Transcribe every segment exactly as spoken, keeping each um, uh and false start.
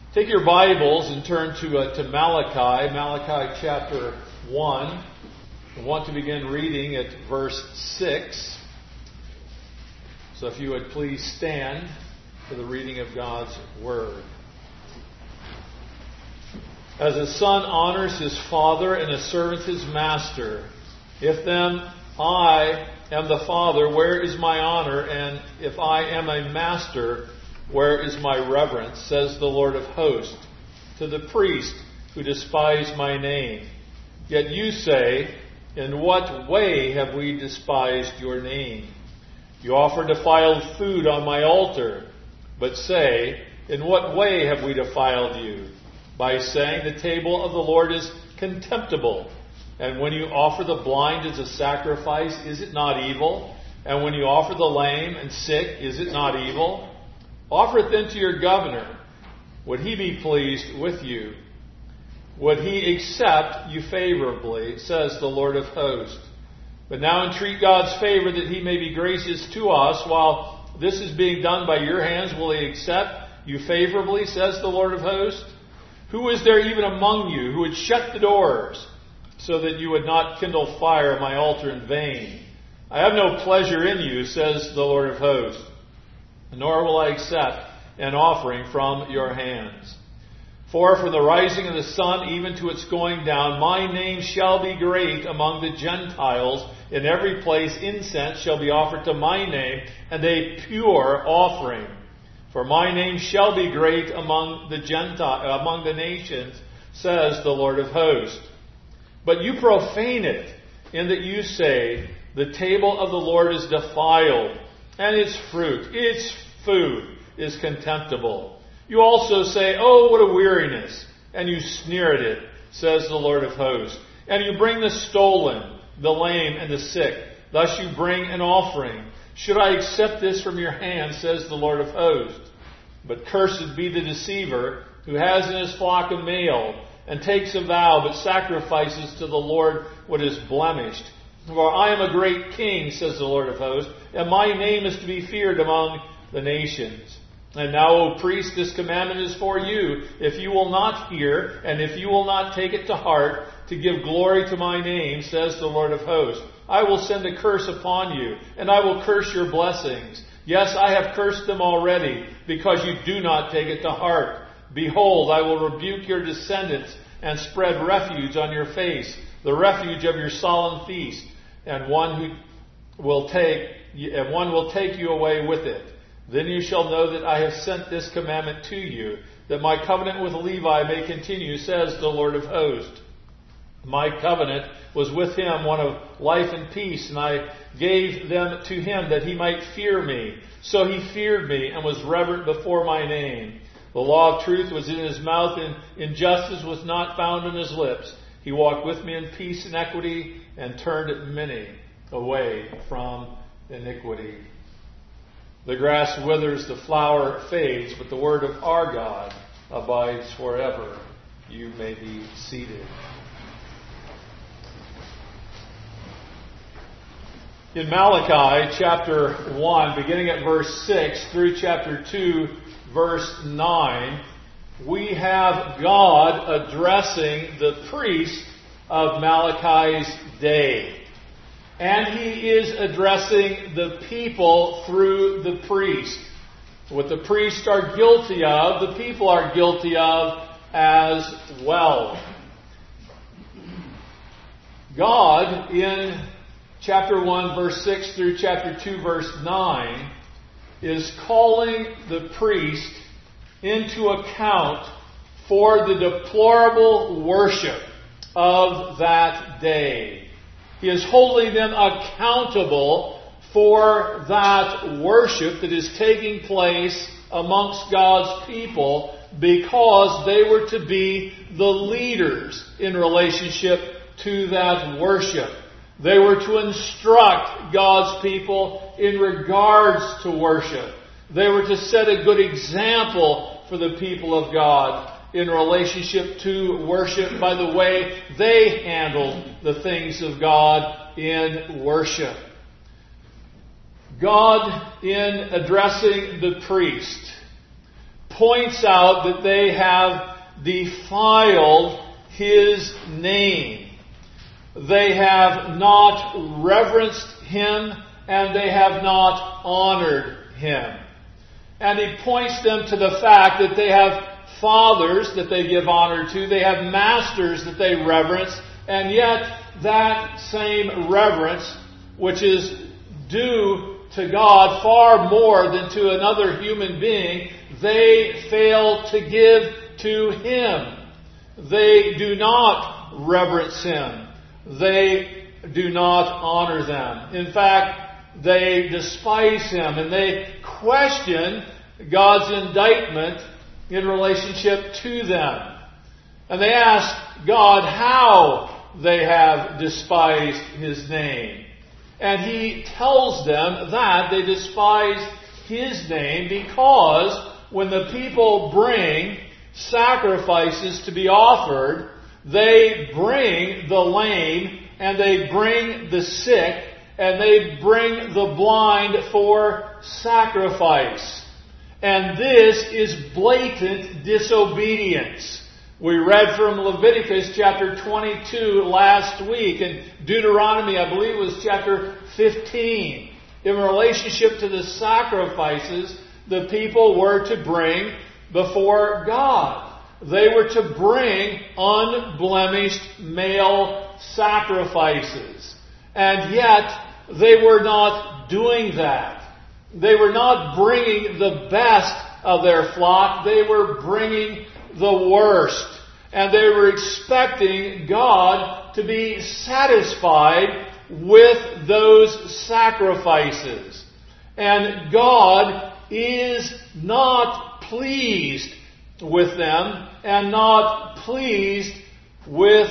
Take your Bibles and turn to uh, to Malachi, Malachi chapter one. I want to begin reading at verse six. So if you would please stand for the reading of God's Word. As a son honors his father and a servant his master, if then I am the father, where is my honor? And if I am a master, where is my reverence? Says the Lord of hosts to the priest who despise my name. Yet you say, in what way have we despised your name? You offer defiled food on my altar, but say, in what way have we defiled you? By saying the table of the Lord is contemptible. And when you offer the blind as a sacrifice, is it not evil? And when you offer the lame and sick, is it not evil? Offer it then to your governor. Would he be pleased with you? Would he accept you favorably, says the Lord of hosts. But now entreat God's favor that he may be gracious to us. While this is being done by your hands, will he accept you favorably, says the Lord of hosts? Who is there even among you who would shut the doors so that you would not kindle fire on my altar in vain? I have no pleasure in you, says the Lord of hosts, nor will I accept an offering from your hands. For from the rising of the sun even to its going down, my name shall be great among the Gentiles. In every place incense shall be offered to my name, and a pure offering. For my name shall be great among the Gentiles, among the nations, says the Lord of hosts. But you profane it, in that you say, the table of the Lord is defiled, and its fruit, its food, is contemptible. You also say, oh, what a weariness, and you sneer at it, says the Lord of hosts. And you bring the stolen, the lame, and the sick. Thus you bring an offering. Should I accept this from your hand, says the Lord of hosts? But cursed be the deceiver who has in his flock a male, and takes a vow, but sacrifices to the Lord what is blemished. For I am a great king, says the Lord of hosts, and my name is to be feared among the nations. And now, O priest, this commandment is for you. If you will not hear, and if you will not take it to heart, to give glory to my name, says the Lord of hosts, I will send a curse upon you, and I will curse your blessings. Yes, I have cursed them already, because you do not take it to heart. Behold, I will rebuke your descendants, and spread refuge on your face, the refuge of your solemn feast, and one who will take, and one will take you away with it. Then you shall know that I have sent this commandment to you, that my covenant with Levi may continue, says the Lord of hosts. My covenant was with him, one of life and peace, and I gave them to him that he might fear me. So he feared me and was reverent before my name. The law of truth was in his mouth, and injustice was not found in his lips. He walked with me in peace and equity, and turned many away from iniquity. The grass withers, the flower fades, but the word of our God abides forever. You may be seated. In Malachi chapter one, beginning at verse six through chapter two, verse nine, we have God addressing the priest of Malachi's day. And he is addressing the people through the priest. What the priests are guilty of, the people are guilty of as well. God, in chapter one, verse six through chapter two, verse nine, is calling the priest into account for the deplorable worship of that day. He is holding them accountable for that worship that is taking place amongst God's people, because they were to be the leaders in relationship to that worship. They were to instruct God's people in regards to worship. They were to set a good example for the people of God in relationship to worship by the way they handled the things of God in worship. God, in addressing the priest, points out that they have defiled His name. They have not reverenced Him, and they have not honored Him. And He points them to the fact that they have fathers that they give honor to, they have masters that they reverence, and yet that same reverence, which is due to God far more than to another human being, they fail to give to Him. They do not reverence Him. They do not honor them. In fact, they despise Him and they question God's indictment in relationship to them. And they ask God how they have despised His name. And He tells them that they despise His name because when the people bring sacrifices to be offered, they bring the lame and they bring the sick and they bring the blind for sacrifice. And this is blatant disobedience. We read from Leviticus chapter twenty-two last week, and Deuteronomy, I believe it was chapter fifteen. In relationship to the sacrifices the people were to bring before God. They were to bring unblemished male sacrifices. And yet, they were not doing that. They were not bringing the best of their flock. They were bringing the worst. And they were expecting God to be satisfied with those sacrifices. And God is not pleased with them and not pleased with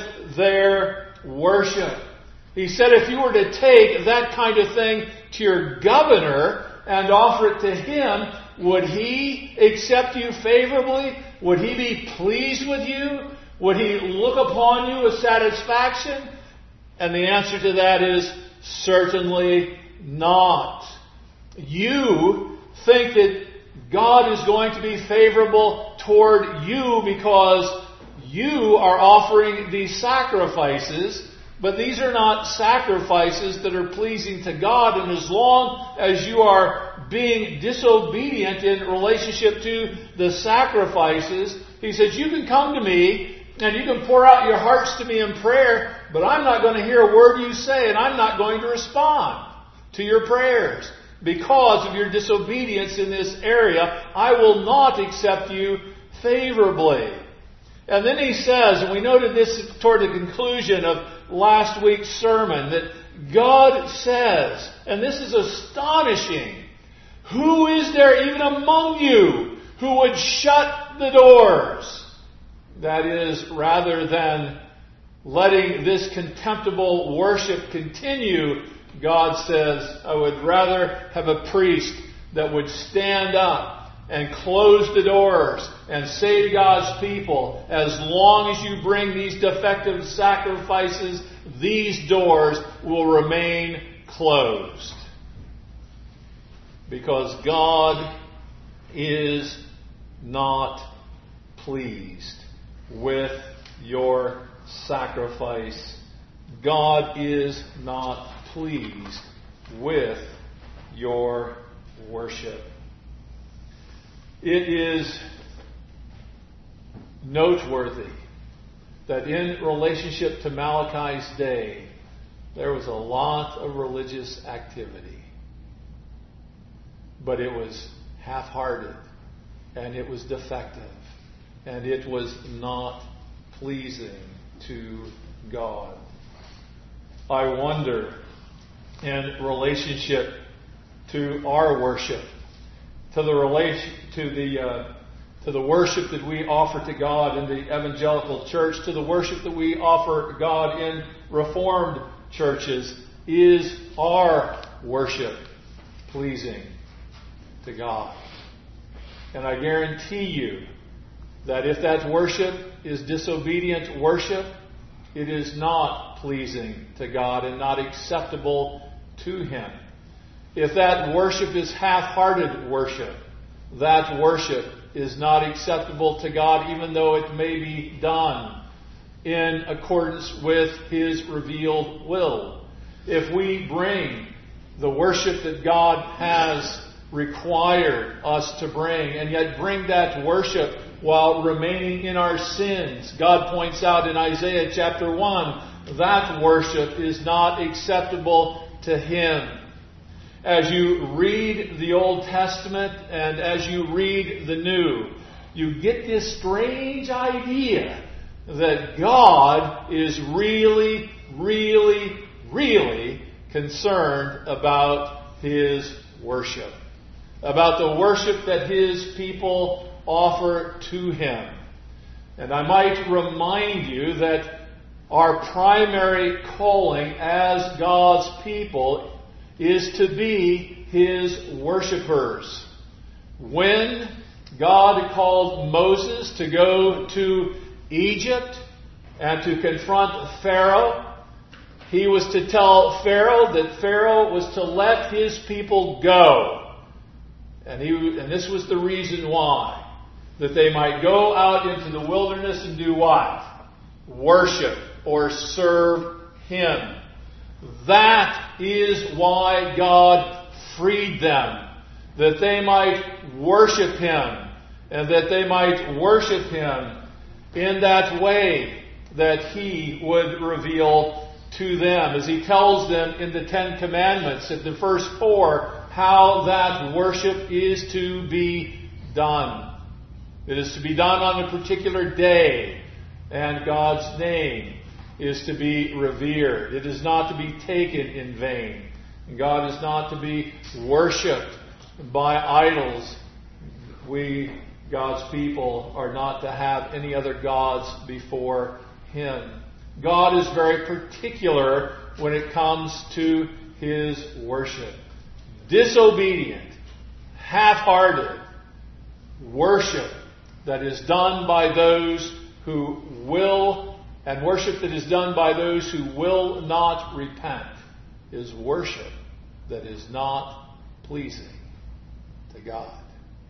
their worship. He said if you were to take that kind of thing to your governor and offer it to him, would he accept you favorably? Would he be pleased with you? Would he look upon you with satisfaction? And the answer to that is certainly not. You think that God is going to be favorable toward you because you are offering these sacrifices, but these are not sacrifices that are pleasing to God. And as long as you are being disobedient in relationship to the sacrifices, He says, you can come to me and you can pour out your hearts to me in prayer, but I'm not going to hear a word you say and I'm not going to respond to your prayers. Because of your disobedience in this area, I will not accept you favorably. And then he says, and we noted this toward the conclusion of last week's sermon, that God says, and this is astonishing, who is there even among you who would shut the doors? That is, rather than letting this contemptible worship continue, God says, I would rather have a priest that would stand up and close the doors and say to God's people, as long as you bring these defective sacrifices, these doors will remain closed. Because God is not pleased with your sacrifice. God is not pleased with your worship. It is noteworthy that in relationship to Malachi's day, there was a lot of religious activity. But it was half-hearted, and it was defective, and it was not pleasing to God. I wonder, in relationship to our worship, to the relation, to the uh, to the worship that we offer to God in the evangelical church, to the worship that we offer God in Reformed churches, is our worship pleasing to God? And I guarantee you that if that worship is disobedient worship, it is not pleasing to God and not acceptable to Him. If that worship is half-hearted worship, that worship is not acceptable to God, even though it may be done in accordance with His revealed will. If we bring the worship that God has required us to bring, and yet bring that worship while remaining in our sins, God points out in Isaiah chapter one, that worship is not acceptable to Him. As you read the Old Testament and as you read the New, you get this strange idea that God is really, really, really concerned about His worship, about the worship that His people offer to Him. And I might remind you that our primary calling as God's people is to be His worshipers. When God called Moses to go to Egypt and to confront Pharaoh, He was to tell Pharaoh that Pharaoh was to let his people go. And, he, and this was the reason why. That they might go out into the wilderness and do what? Worship or serve Him. That is why God freed them. That they might worship Him. And that they might worship Him in that way that He would reveal to them. As He tells them in the Ten Commandments, in the first four, how that worship is to be done. It is to be done on a particular day, and God's name is to be revered. It is not to be taken in vain. God is not to be worshipped by idols. We, God's people, are not to have any other gods before Him. God is very particular when it comes to His worship. Disobedient, half-hearted worship that is done by those who will, and worship that is done by those who will not repent, is worship that is not pleasing to God.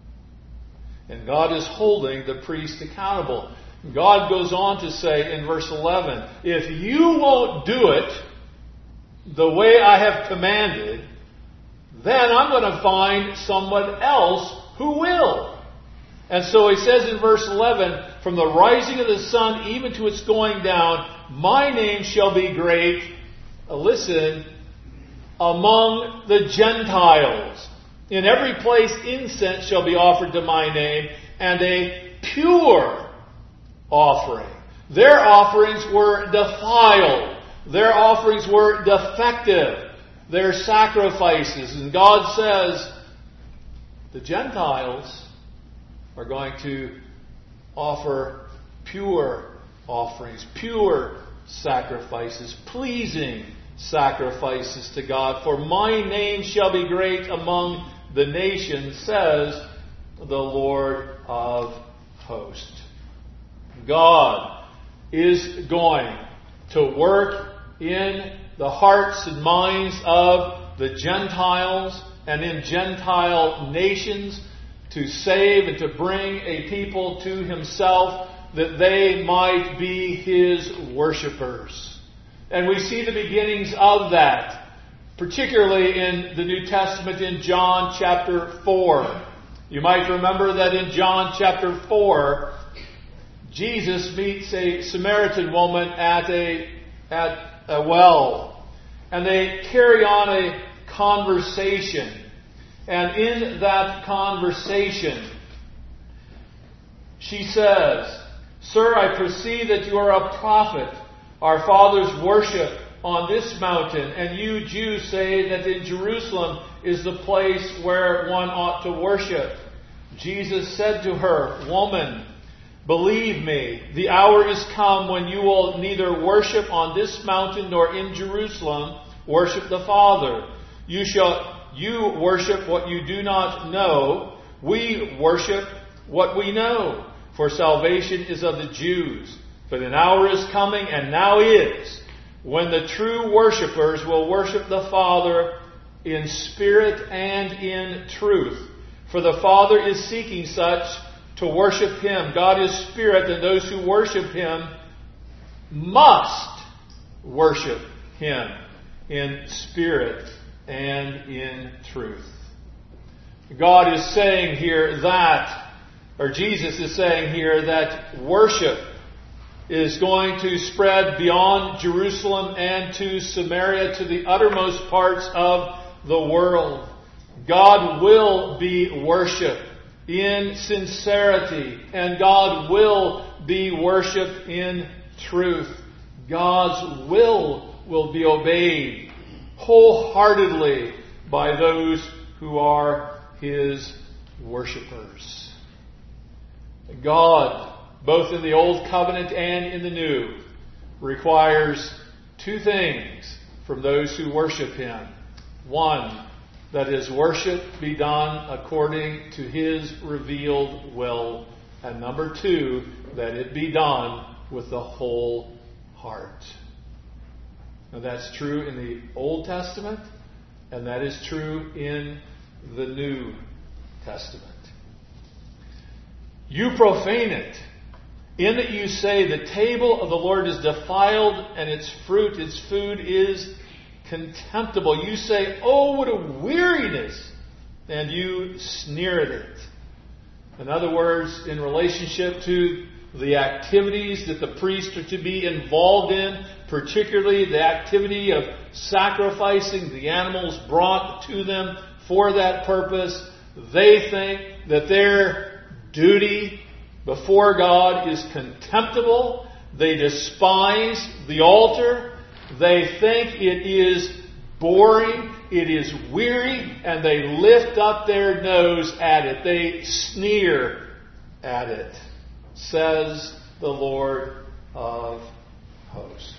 And God is holding the priest accountable. God goes on to say in verse eleven, if you won't do it the way I have commanded, then I'm going to find someone else who will. And so he says in verse eleven, from the rising of the sun even to its going down, my name shall be great, listen, among the Gentiles. In every place incense shall be offered to my name, and a pure offering. Their offerings were defiled. Their offerings were defective. Their sacrifices. And God says, the Gentiles are going to offer pure offerings, pure sacrifices, pleasing sacrifices to God. For my name shall be great among the nations, says the Lord of hosts. God is going to work in the hearts and minds of the Gentiles and in Gentile nations to save and to bring a people to Himself that they might be His worshipers. And we see the beginnings of that, particularly in the New Testament in John chapter four. You might remember that in John chapter four, Jesus meets a Samaritan woman at a, at a well. And they carry on a conversation. And in that conversation, she says, Sir, I perceive that you are a prophet. Our fathers worship on this mountain, and you Jews say that in Jerusalem is the place where one ought to worship. Jesus said to her, Woman, believe me, the hour is come when you will neither worship on this mountain nor in Jerusalem worship the Father. You shall you worship what you do not know. We worship what we know. For salvation is of the Jews. But an hour is coming, and now is, when the true worshippers will worship the Father in spirit and in truth. For the Father is seeking such to worship Him. God is Spirit, and those who worship Him must worship Him in spirit and in truth. God is saying here that, or Jesus is saying here that worship is going to spread beyond Jerusalem and to Samaria, to the uttermost parts of the world. God will be worshipped in sincerity, and God will be worshipped in truth. God's will will be obeyed wholeheartedly by those who are His worshipers. God, both in the Old Covenant and in the New, requires two things from those who worship Him. One, that His worship be done according to His revealed will. And number two, that it be done with the whole heart. Now that's true in the Old Testament, and that is true in the New Testament. You profane it, in that you say the table of the Lord is defiled, and its fruit, its food is contemptible. You say, oh, what a weariness, and you sneer at it. In other words, in relationship to the activities that the priests are to be involved in, particularly the activity of sacrificing the animals brought to them for that purpose, they think that their duty before God is contemptible. They despise the altar. They think it is boring, it is weary, and they lift up their nose at it. They sneer at it, says the Lord of hosts.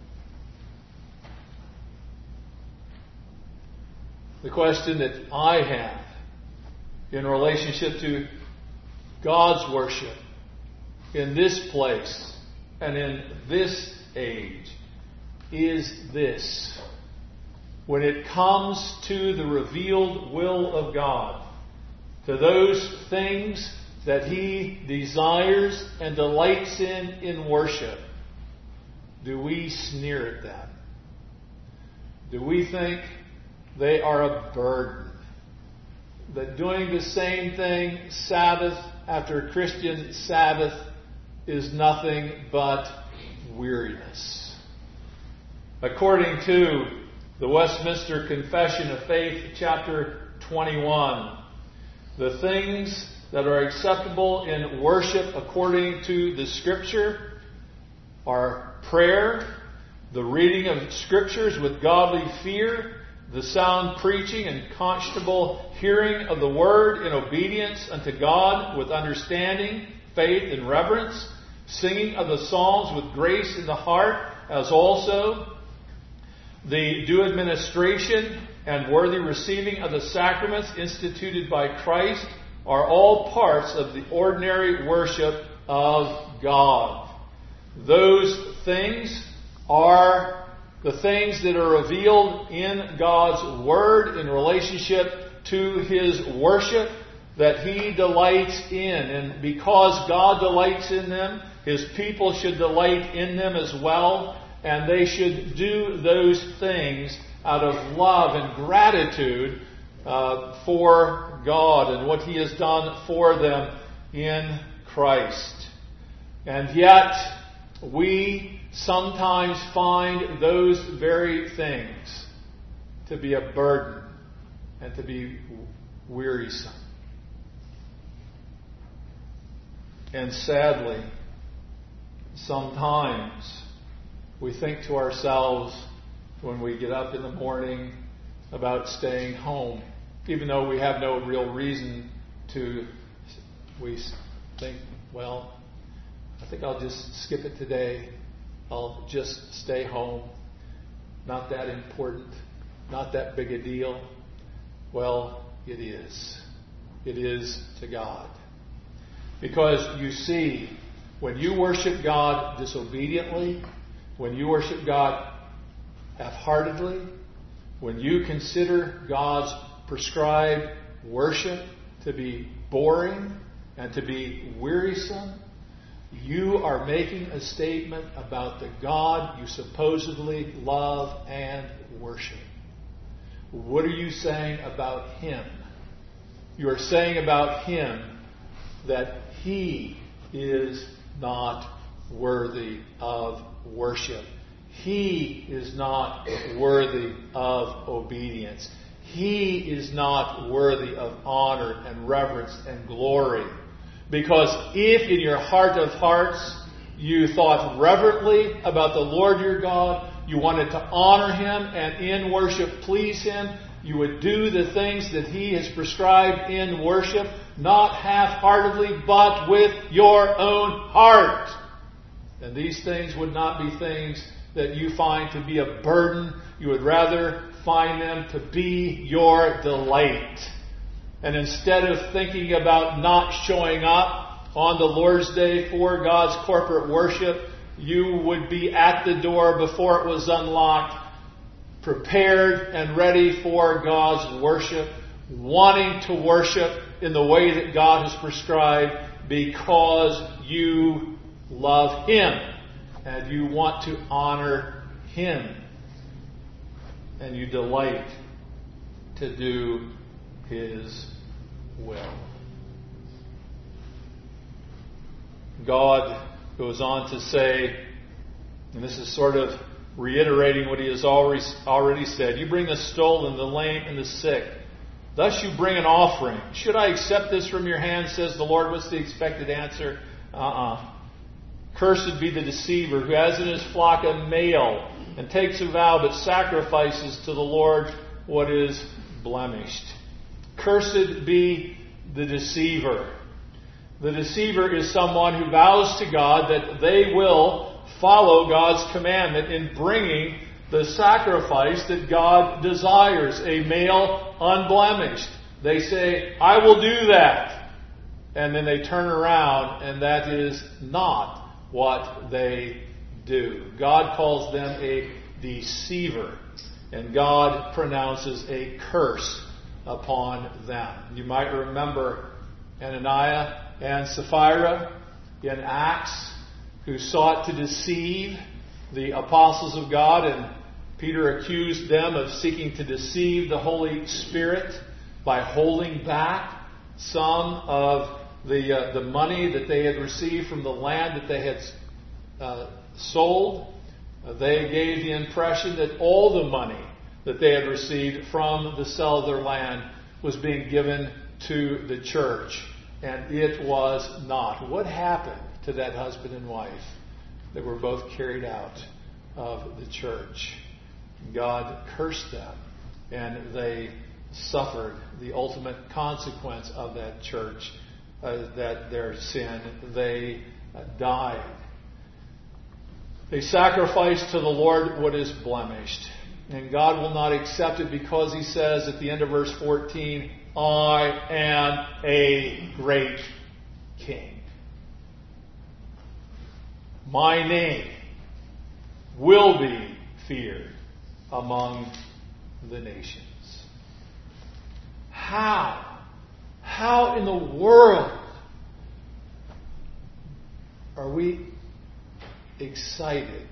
The question that I have in relationship to God's worship in this place and in this age is this. When it comes to the revealed will of God, to those things that He desires and delights in in worship, do we sneer at them? Do we think they are a burden? That doing the same thing Sabbath after Christian Sabbath is nothing but weariness. According to the Westminster Confession of Faith, chapter twenty-one, the things that are acceptable in worship according to the Scripture are prayer, the reading of Scriptures with godly fear, the sound preaching and conscionable hearing of the Word in obedience unto God with understanding, faith, and reverence, singing of the psalms with grace in the heart, as also the due administration and worthy receiving of the sacraments instituted by Christ are all parts of the ordinary worship of God. Those things are the things that are revealed in God's Word in relationship to His worship that He delights in. And because God delights in them, His people should delight in them as well. And they should do those things out of love and gratitude uh, for God and what He has done for them in Christ. And yet, we sometimes find those very things to be a burden and to be wearisome. And sadly, sometimes we think to ourselves when we get up in the morning about staying home, even though we have no real reason to. We think, well, I think I'll just skip it today. I'll just stay home. Not that important. Not that big a deal. Well, it is. It is to God. Because you see, when you worship God disobediently, when you worship God half-heartedly, when you consider God's prescribed worship to be boring, and to be wearisome, you are making a statement about the God you supposedly love and worship. What are you saying about Him? You are saying about Him that He is not worthy of worship. He is not worthy of obedience. He is not worthy of honor and reverence and glory. Because if in your heart of hearts you thought reverently about the Lord your God, you wanted to honor Him and in worship please Him, you would do the things that He has prescribed in worship, not half-heartedly, but with your own heart. And these things would not be things that you find to be a burden. You would rather find them to be your delight. And instead of thinking about not showing up on the Lord's Day for God's corporate worship, you would be at the door before it was unlocked, prepared and ready for God's worship, wanting to worship in the way that God has prescribed because you love Him and you want to honor Him and you delight to do His will. God goes on to say, and this is sort of reiterating what He has already, already said, you bring the stolen, the lame, and the sick. Thus you bring an offering. Should I accept this from your hand, says the Lord? What's the expected answer? Uh-uh. Cursed be the deceiver who has in his flock a male and takes a vow but sacrifices to the Lord what is blemished. Cursed be the deceiver. The deceiver is someone who vows to God that they will follow God's commandment in bringing the sacrifice that God desires, a male unblemished. They say, I will do that. And then they turn around and that is not what they do. God calls them a deceiver. And God pronounces a curse upon them. You might remember Ananias and Sapphira in Acts, who sought to deceive the apostles of God, and Peter accused them of seeking to deceive the Holy Spirit by holding back some of the uh, the money that they had received from the land that they had uh, sold. Uh, they gave the impression that all the money that they had received from the sale of their land was being given to the church. And it was not. What happened to that husband and wife that were both carried out of the church? God cursed them, and they suffered the ultimate consequence of that church, uh, that their sin. They uh, died. They sacrificed to the Lord what is blemished. And God will not accept it because He says at the end of verse fourteen, I am a great king. My name will be feared among the nations. How? How in the world are we excited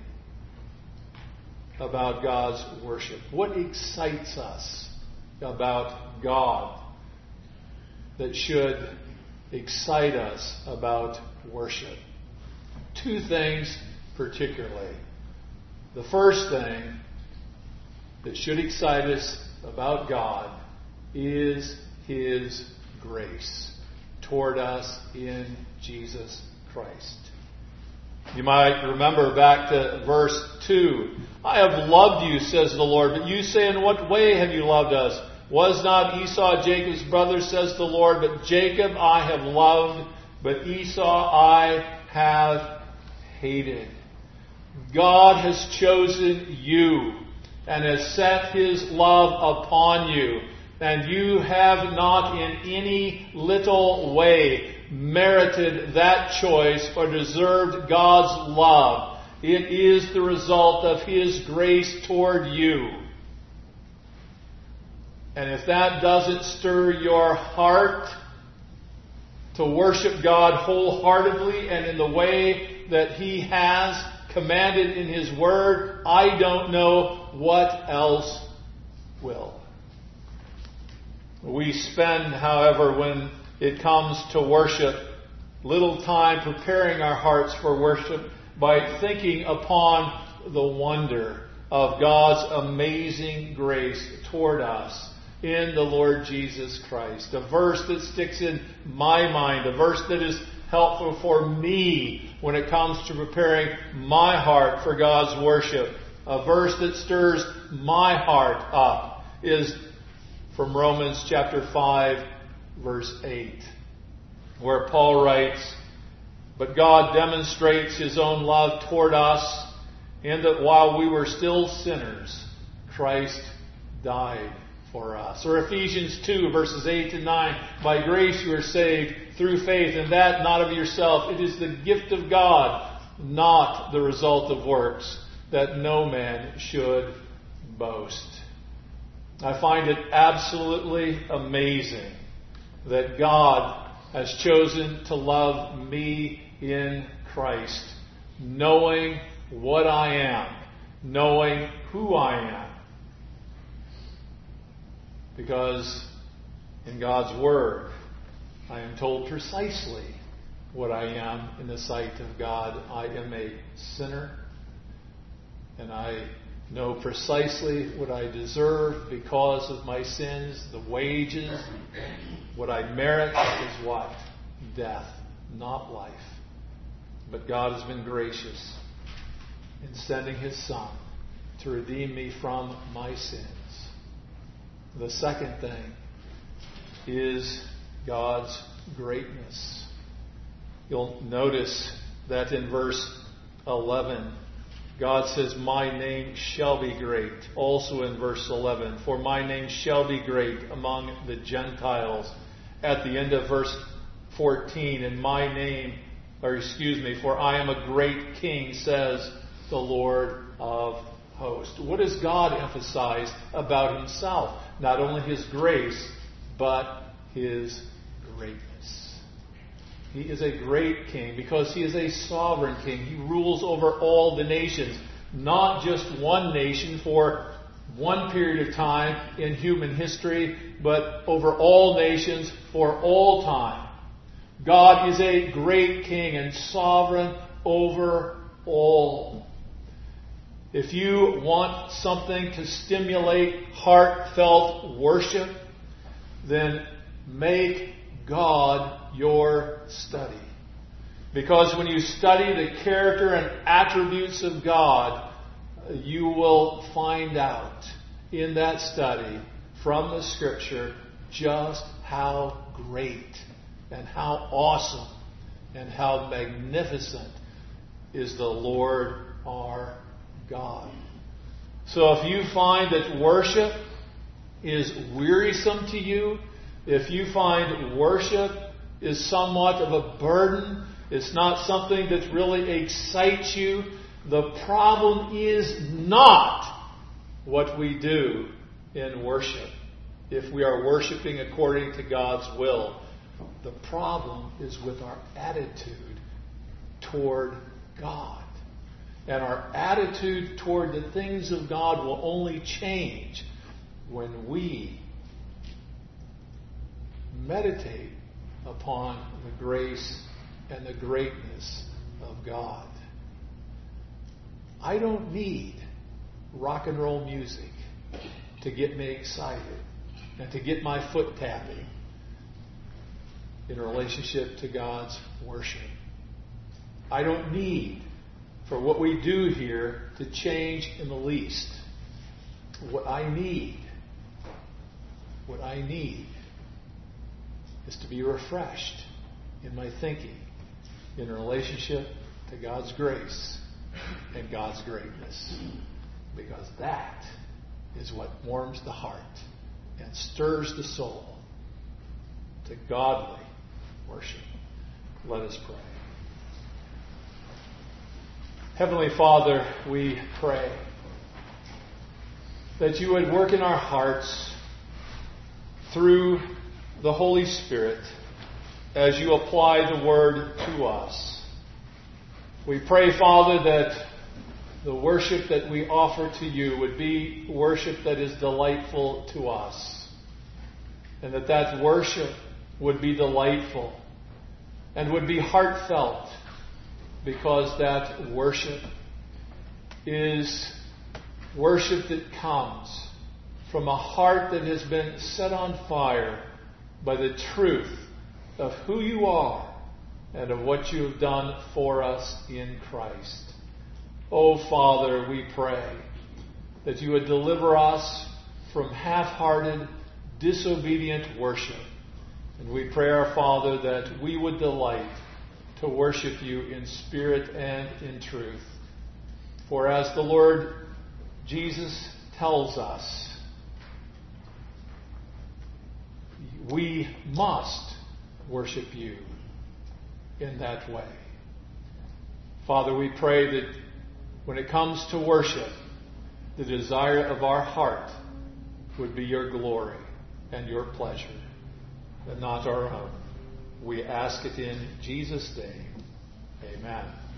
about God's worship? What excites us about God that should excite us about worship? Two things particularly. The first thing that should excite us about God is His grace toward us in Jesus Christ. You might remember back to verse two. I have loved you, says the Lord, but you say, in what way have you loved us? Was not Esau Jacob's brother, says the Lord, but Jacob I have loved, but Esau I have hated. God has chosen you and has set His love upon you, and you have not in any little way merited that choice or deserved God's love. It is the result of His grace toward you. And if that doesn't stir your heart to worship God wholeheartedly and in the way that He has commanded in His Word, I don't know what else will. We spend, however, when it comes to worship, little time preparing our hearts for worship by thinking upon the wonder of God's amazing grace toward us in the Lord Jesus Christ. A verse that sticks in my mind, a verse that is helpful for me when it comes to preparing my heart for God's worship. A verse that stirs my heart up is from Romans chapter five, verse eight, where Paul writes, "But God demonstrates His own love toward us, in that while we were still sinners, Christ died for us." Or Ephesians two, verses eight and nine, "By grace you are saved through faith, and that not of yourself. It is the gift of God, not the result of works, that no man should boast." I find it absolutely amazing that God has chosen to love me in Christ, knowing what I am, knowing who I am. Because in God's Word, I am told precisely what I am in the sight of God. I am a sinner, and I know precisely what I deserve because of my sins. The wages, what I merit is what? Death, not life. But God has been gracious in sending His Son to redeem me from my sins. The second thing is God's greatness. You'll notice that in verse eleven, God says, "My name shall be great." Also in verse eleven, "For my name shall be great among the Gentiles." At the end of verse fourteen, "And my name, or excuse me, for I am a great king, says the Lord of hosts." What does God emphasize about Himself? Not only His grace, but His greatness. He is a great king because He is a sovereign king. He rules over all the nations, not just one nation for one period of time in human history, but over all nations for all time. God is a great king and sovereign over all. If you want something to stimulate heartfelt worship, then make God your study. Because when you study the character and attributes of God, you will find out in that study from the Scripture just how great and how awesome and how magnificent is the Lord our God. So if you find that worship is wearisome to you, if you find worship is somewhat of a burden, it's not something that really excites you, the problem is not what we do in worship. If we are worshiping according to God's will, the problem is with our attitude toward God. And our attitude toward the things of God will only change when we meditate upon the grace and the greatness of God. I don't need rock and roll music to get me excited and to get my foot tapping in relationship to God's worship. I don't need for what we do here to change in the least. What I need, what I need is to be refreshed in my thinking in relationship to God's grace and God's greatness. Because that is what warms the heart and stirs the soul to godly worship. Let us pray. Heavenly Father, we pray that you would work in our hearts through the Holy Spirit as you apply the word to us. We pray, Father, that the worship that we offer to you would be worship that is delightful to us. And that that worship would be delightful and would be heartfelt, because that worship is worship that comes from a heart that has been set on fire by the truth of who you are and of what you have done for us in Christ. Oh, Father, we pray that you would deliver us from half-hearted, disobedient worship. And we pray, our Father, that we would delight to worship you in spirit and in truth. For as the Lord Jesus tells us, we must worship you in that way. Father, we pray that when it comes to worship, the desire of our heart would be your glory and your pleasure, and not our own. We ask it in Jesus' name. Amen.